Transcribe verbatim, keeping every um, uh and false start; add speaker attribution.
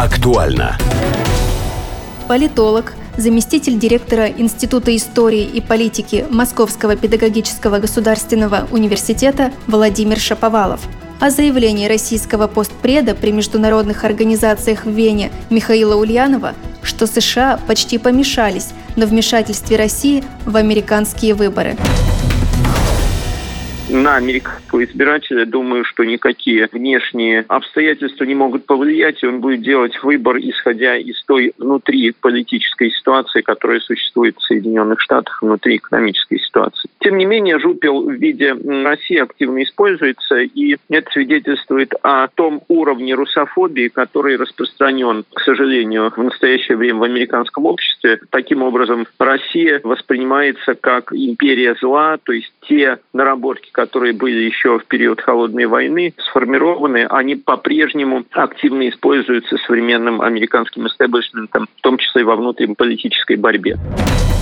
Speaker 1: Актуально.
Speaker 2: Политолог, заместитель директора Института истории и политики Московского педагогического государственного университета Владимир Шаповалов. О заявлении российского постпреда при международных организациях в Вене Михаила Ульянова, что США почти помешались на вмешательстве России в американские выборы.
Speaker 3: На американского избирателя, думаю, что никакие внешние обстоятельства не могут повлиять, и он будет делать выбор, исходя из той внутриполитической ситуации, которая существует в Соединенных Штатах, внутри экономической ситуации. Тем не менее, жупел в виде России активно используется, и это свидетельствует о том уровне русофобии, который распространен, к сожалению, в настоящее время в американском обществе. Таким образом, Россия воспринимается как империя зла, то есть те наработки, которые были еще в период Холодной войны сформированы, они по-прежнему активно используются современным американским истеблишментом, в том числе и во внутриполитической борьбе.